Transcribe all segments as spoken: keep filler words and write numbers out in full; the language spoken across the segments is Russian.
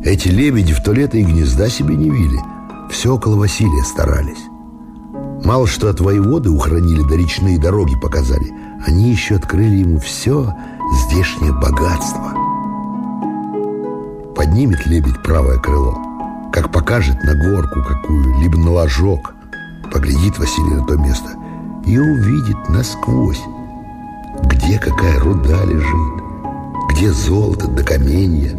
Эти лебеди в то лето и гнезда себе не вили. Все около Василия старались. Мало что от воеводы ухранили, да речные дороги показали, они еще открыли ему все здешнее богатство. Поднимет лебедь правое крыло, как покажет на горку какую, либо на ложок, поглядит Василий на то место и увидит насквозь, где какая руда лежит, где золото да каменья.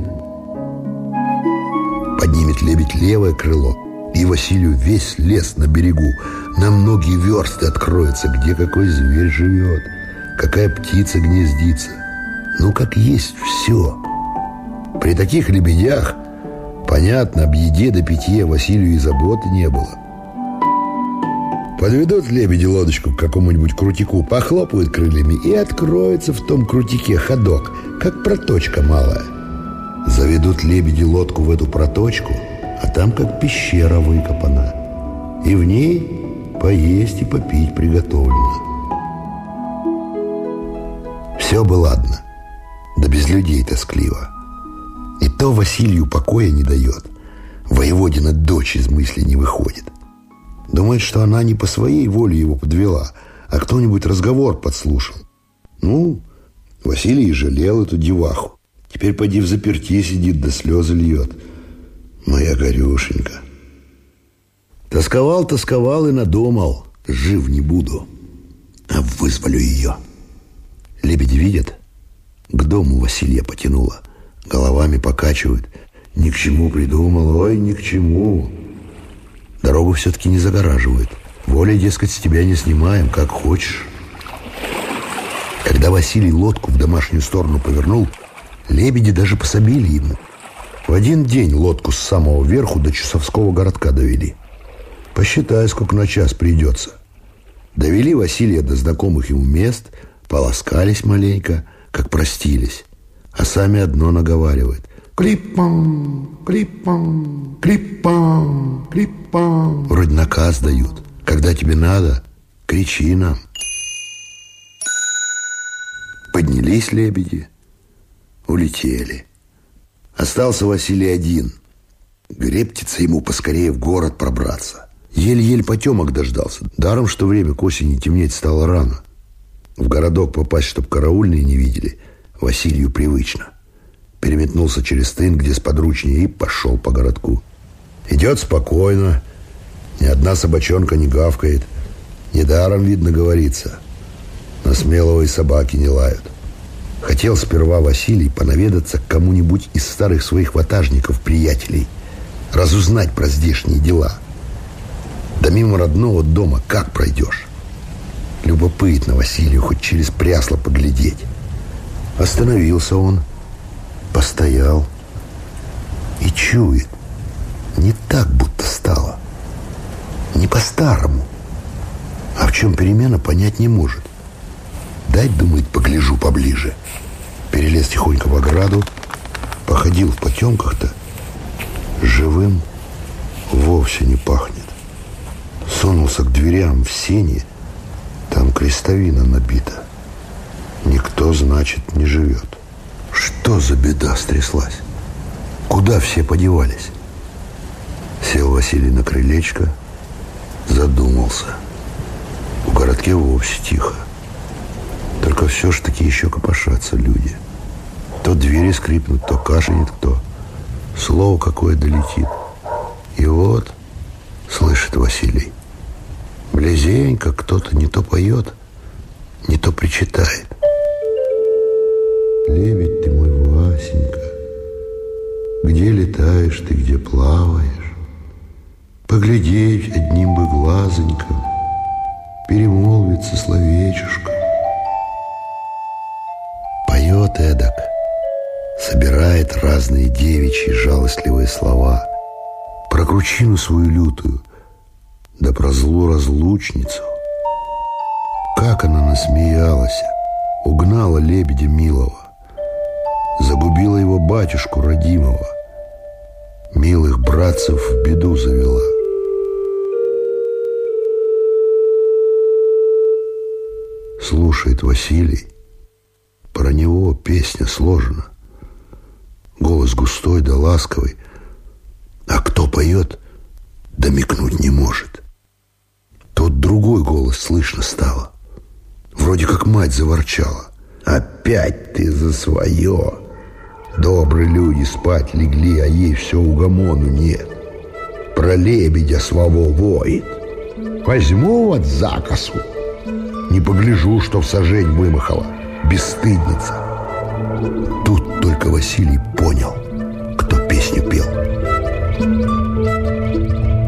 Поднимет лебедь левое крыло, и Василию весь лес на берегу на многие версты откроется, где какой зверь живет, какая птица гнездится. Ну, как есть все. При таких лебедях, понятно, об еде да питье Василию и заботы не было. Подведут лебеди лодочку к какому-нибудь крутику, похлопают крыльями, и откроется в том крутике ходок, как проточка малая. Заведут лебеди лодку в эту проточку, а там как пещера выкопана, и в ней поесть и попить приготовлено. Все бы ладно, да без людей тоскливо. И то Василию покоя не дает. Воеводина дочь из мысли не выходит. Думает, что она не по своей воле его подвела, а кто-нибудь разговор подслушал. Ну, Василий и жалел эту деваху. Теперь поди в заперти сидит, да слезы льет. Моя горюшенька. Тосковал, тосковал и надумал. Жив не буду, а вызволю ее. Лебеди видят, к дому Василия потянуло. Головами покачивают. Ни к чему придумал, ой, ни к чему. Дорогу все-таки не загораживают. Волей, дескать, с тебя не снимаем, как хочешь. Когда Василий лодку в домашнюю сторону повернул, лебеди даже пособили ему. В один день лодку с самого верху до Чусовского городка довели. Посчитай, сколько на час придется. Довели Василия до знакомых ему мест, полоскались маленько, как простились, а сами одно наговаривают: клипам, клипам, клипам, клипам. Вроде наказ дают: когда тебе надо, кричи нам. Поднялись лебеди, улетели. Остался Василий один. Грептится ему поскорее в город пробраться. Еле-еле потемок дождался. Даром, что время к осени темнеть стало рано. В городок попасть, чтоб караульные не видели, Василию привычно. Переметнулся через тын, где сподручнее, и пошел по городку. Идет спокойно, ни одна собачонка не гавкает. Недаром, видно, говорится, на смелого и собаки не лают. Хотел сперва Василий понаведаться к кому-нибудь из старых своих ватажников-приятелей, разузнать про здешние дела. Да мимо родного дома как пройдешь? Любопытно Василию хоть через прясло поглядеть. Остановился он, постоял и чует, не так будто стало, не по-старому. А в чем перемена, понять не может. Дать, думает, погляжу поближе. Перелез тихонько в ограду, походил в потемках-то, живым вовсе не пахнет. Сунулся к дверям в сени, там крестовина набита. Никто, значит, не живет. Что за беда стряслась? Куда все подевались? Сел Василий на крылечко, задумался. В городке вовсе тихо. Только все ж таки еще копошатся люди. То двери скрипнут, то кашляет кто. Слово какое долетит. И вот, слышит Василий, близенько кто-то не то поет, не то причитает. Лебедь ты мой, Васенька, где летаешь ты, где плаваешь? Поглядеть одним бы глазоньком, перемолвиться словечушком. Поет эдак, собирает разные девичьи жалостливые слова про кручину свою лютую, да про злу разлучницу. Как она насмеялась, угнала лебедя милого, загубила его батюшку родимого, милых братцев в беду завела. Слушает Василий, про него песня сложена. Голос густой да ласковый, А кто поет, домикнуть не может. Тут другой голос слышно стало. Вроде как мать заворчала. Опять ты за свое. Добрые люди спать легли, а ей все угомону нет. Про лебедя своего воет. Возьму вот закосу. Не погляжу, что в сажень вымахала. Бесстыдница. Тут только Василий понял, кто песню пел.